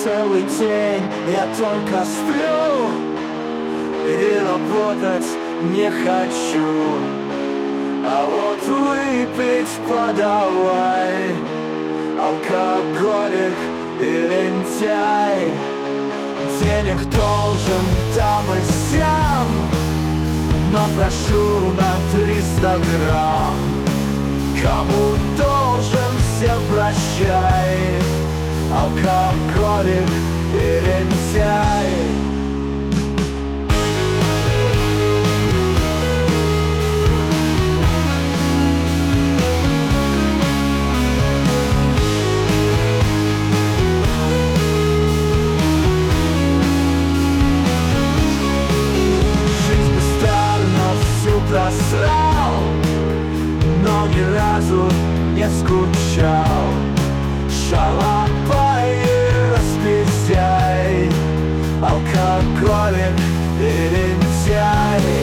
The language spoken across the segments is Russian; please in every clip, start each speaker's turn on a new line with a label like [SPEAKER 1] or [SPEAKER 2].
[SPEAKER 1] целый день я только сплю и работать не хочу. А вот выпить подавай, алкоголик и лентяй. Денег должен там и сям, но прошу на 300 грамм. Кому должен, все прощай, алкоголик и лентяй. Просрал, но ни разу не скучал. Шалопай и распиздяй, алкоголик и лентяй.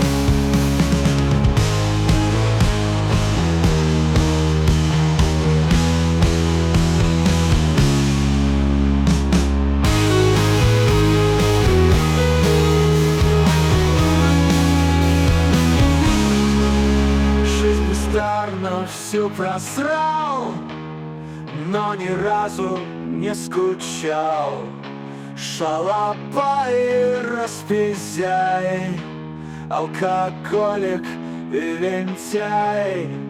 [SPEAKER 1] Но всю просрал, но ни разу не скучал. Шалопай и распиздяй, алкоголик и лентяй.